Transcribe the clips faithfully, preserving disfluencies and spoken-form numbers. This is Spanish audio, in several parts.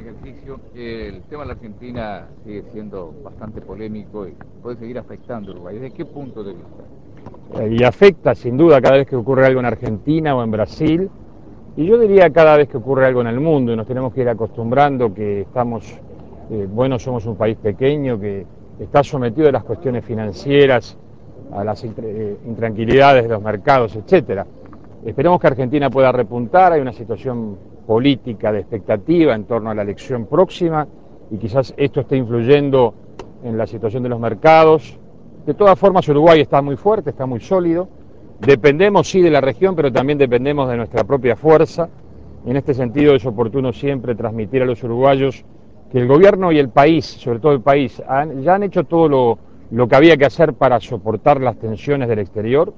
ejercicio. El tema de la Argentina sigue siendo bastante polémico y puede seguir afectando a Uruguay. ¿Desde qué punto de vista? Y afecta sin duda cada vez que ocurre algo en Argentina o en Brasil, y yo diría cada vez que ocurre algo en el mundo, y nos tenemos que ir acostumbrando que estamos, eh, bueno, somos un país pequeño que está sometido a las cuestiones financieras, a las intranquilidades de los mercados, etcétera. Esperemos que Argentina pueda repuntar, hay una situación política de expectativa en torno a la elección próxima y quizás esto esté influyendo en la situación de los mercados. De todas formas, Uruguay está muy fuerte, está muy sólido. Dependemos sí de la región, pero también dependemos de nuestra propia fuerza. En este sentido es oportuno siempre transmitir a los uruguayos que el gobierno y el país, sobre todo el país, han, ya han hecho todo lo, lo que había que hacer para soportar las tensiones del exterior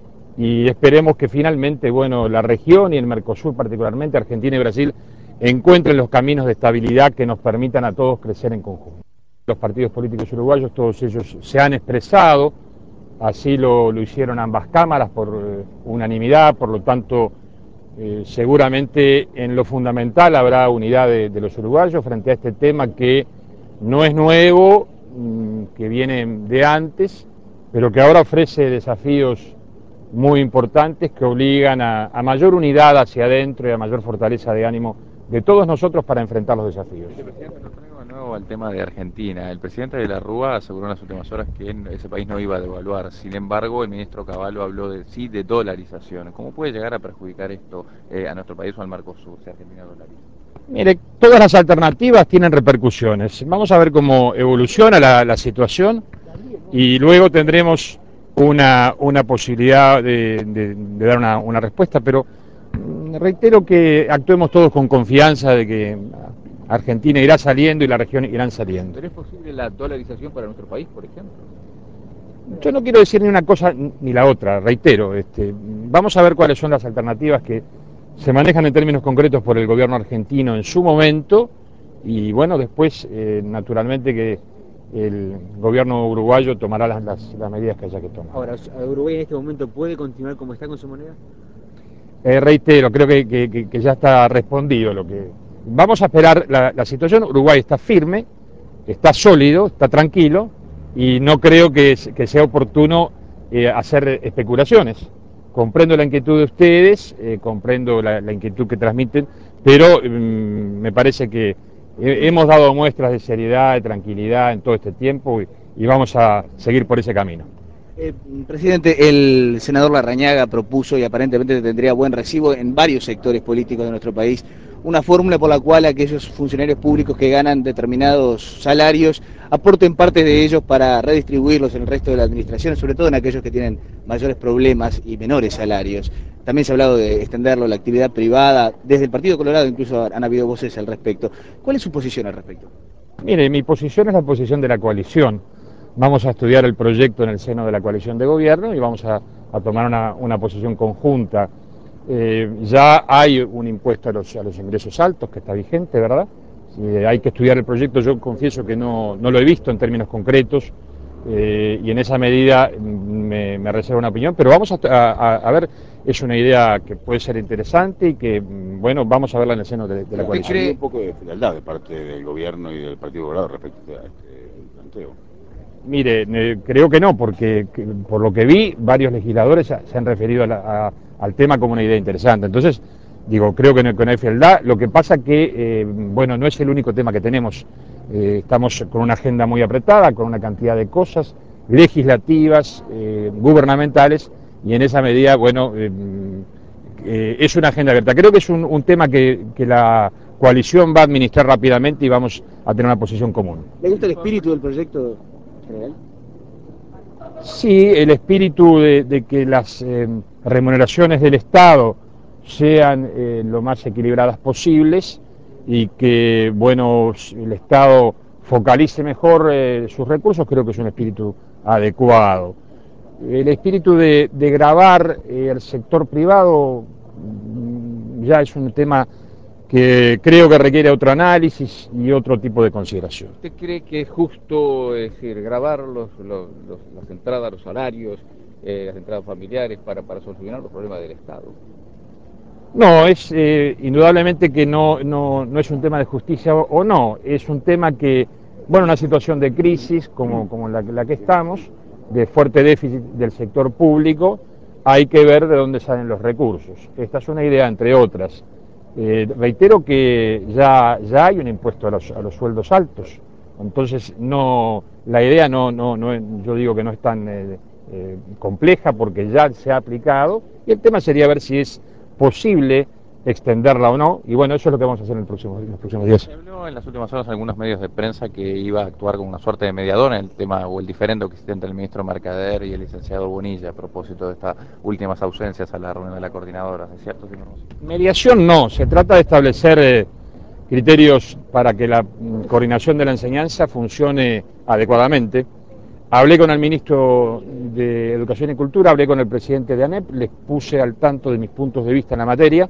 y esperemos que finalmente, bueno, la región y el Mercosur particularmente, Argentina y Brasil, encuentren los caminos de estabilidad que nos permitan a todos crecer en conjunto. Los partidos políticos uruguayos, todos ellos se han expresado, así lo, lo hicieron ambas cámaras por eh, unanimidad, por lo tanto, eh, seguramente en lo fundamental habrá unidad de, de los uruguayos frente a este tema que no es nuevo, mmm, que viene de antes, pero que ahora ofrece desafíos muy importantes que obligan a, a mayor unidad hacia adentro y a mayor fortaleza de ánimo de todos nosotros para enfrentar los desafíos. Presidente, lo traigo de nuevo al tema de Argentina. El presidente de la Rúa aseguró en las últimas horas que ese país no iba a devaluar. Sin embargo, el ministro Cavallo habló de sí de dolarización. ¿Cómo puede llegar a perjudicar esto eh, a nuestro país o al Mercosur si Argentina dolariza? Mire, todas las alternativas tienen repercusiones. Vamos a ver cómo evoluciona la, la situación y luego tendremos una, una posibilidad de, de, de dar una, una respuesta, pero reitero que actuemos todos con confianza de que Argentina irá saliendo y la región irán saliendo. ¿Pero es posible la dolarización para nuestro país, por ejemplo? Yo no quiero decir ni una cosa ni la otra, reitero, este, vamos a ver cuáles son las alternativas que se manejan en términos concretos por el gobierno argentino en su momento y bueno, después eh, naturalmente que el gobierno uruguayo tomará las, las, las medidas que haya que tomar. Ahora, ¿Uruguay en este momento puede continuar como está con su moneda? Eh, reitero, creo que, que, que ya está respondido lo que... Vamos a esperar la, la situación, Uruguay está firme, está sólido, está tranquilo y no creo que, que sea oportuno eh, hacer especulaciones. Comprendo la inquietud de ustedes, eh, comprendo la, la inquietud que transmiten, pero mmm, me parece que hemos dado muestras de seriedad, de tranquilidad en todo este tiempo y, y vamos a seguir por ese camino. Eh, presidente, el senador Larrañaga propuso, y aparentemente tendría buen recibo en varios sectores políticos de nuestro país, una fórmula por la cual aquellos funcionarios públicos que ganan determinados salarios aporten parte de ellos para redistribuirlos en el resto de la administración, sobre todo en aquellos que tienen mayores problemas y menores salarios. También se ha hablado de extenderlo a la actividad privada. Desde el Partido Colorado incluso han habido voces al respecto. ¿Cuál es su posición al respecto? Mire, mi posición es la posición de la coalición. Vamos a estudiar el proyecto en el seno de la coalición de gobierno y vamos a, a tomar una, una posición conjunta. Eh, ya hay un impuesto a los, a los ingresos altos que está vigente, ¿verdad? Eh, hay que estudiar el proyecto, yo confieso que no, no lo he visto en términos concretos eh, y en esa medida me, me reservo una opinión, pero vamos a, a, a ver, es una idea que puede ser interesante y que, bueno, vamos a verla en el seno de, de la coalición. Hay un poco de frialdad de parte del gobierno y del Partido Colorado respecto a este planteo. Mire, eh, creo que no, porque que, por lo que vi, varios legisladores se, se han referido a la, a, al tema como una idea interesante. Entonces, digo, creo que no, que no hay frialdad. Lo que pasa que, eh, bueno, no es el único tema que tenemos. Eh, estamos con una agenda muy apretada, con una cantidad de cosas legislativas, eh, gubernamentales, y en esa medida, bueno, eh, eh, es una agenda abierta. Creo que es un, un tema que, que la coalición va a administrar rápidamente y vamos a tener una posición común. ¿Le gusta el espíritu del proyecto general? Sí, el espíritu de, de que las eh, remuneraciones del Estado sean eh, lo más equilibradas posibles y que, bueno, el Estado focalice mejor eh, sus recursos, creo que es un espíritu adecuado. El espíritu de, de gravar eh, el sector privado ya es un tema que creo que requiere otro análisis y otro tipo de consideración. ¿Usted cree que es justo, es decir, grabar los, los, los, las entradas, los salarios, eh, las entradas familiares para, para solucionar los problemas del Estado? No, es eh, indudablemente que no, no, no es un tema de justicia o, o no, es un tema que, bueno, una situación de crisis como, como la, la que estamos, de fuerte déficit del sector público, hay que ver de dónde salen los recursos. Esta es una idea entre otras. Eh, reitero que ya, ya hay un impuesto a los, a los sueldos altos, entonces no, la idea no, no, no, yo digo que no es tan eh, eh, compleja porque ya se ha aplicado y el tema sería ver si es posible extenderla o no, y bueno, eso es lo que vamos a hacer en, el próximo, en los próximos días. Se habló en las últimas horas en algunos medios de prensa que iba a actuar como una suerte de mediador en el tema o el diferendo que existe entre el ministro Mercader y el licenciado Bonilla a propósito de estas últimas ausencias a la reunión de la coordinadora, ¿es cierto? Mediación no, se trata de establecer eh, criterios para que la mm, coordinación de la enseñanza funcione adecuadamente. Hablé con el ministro de Educación y Cultura, hablé con el presidente de ANEP, les puse al tanto de mis puntos de vista en la materia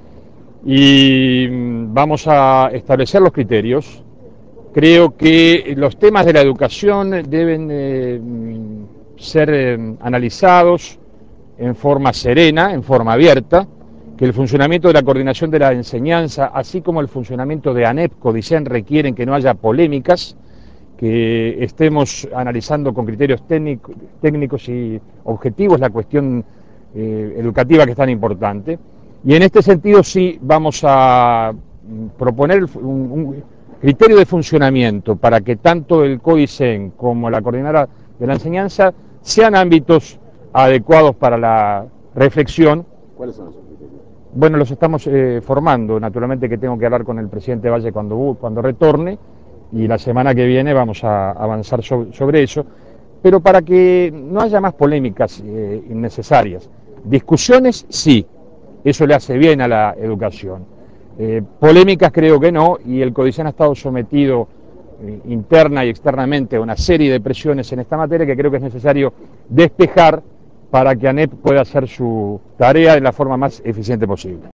y mm, vamos a establecer los criterios. Creo que los temas de la educación deben eh, ser eh, analizados en forma serena, en forma abierta, que el funcionamiento de la coordinación de la enseñanza, así como el funcionamiento de ANEP, CODICEN, requieren que no haya polémicas, que estemos analizando con criterios técnico, técnicos y objetivos la cuestión eh, educativa que es tan importante. Y en este sentido sí vamos a proponer un, un criterio de funcionamiento para que tanto el CODICEN como la coordinadora de la enseñanza sean ámbitos adecuados para la reflexión. ¿Cuáles son esos criterios? Bueno, los estamos eh, formando, naturalmente que tengo que hablar con el presidente Valle cuando, cuando retorne y la semana que viene vamos a avanzar sobre, sobre eso, pero para que no haya más polémicas eh, innecesarias. Discusiones sí, eso le hace bien a la educación. Eh, polémicas creo que no, y el CODICEN ha estado sometido eh, interna y externamente a una serie de presiones en esta materia que creo que es necesario despejar para que ANEP pueda hacer su tarea de la forma más eficiente posible.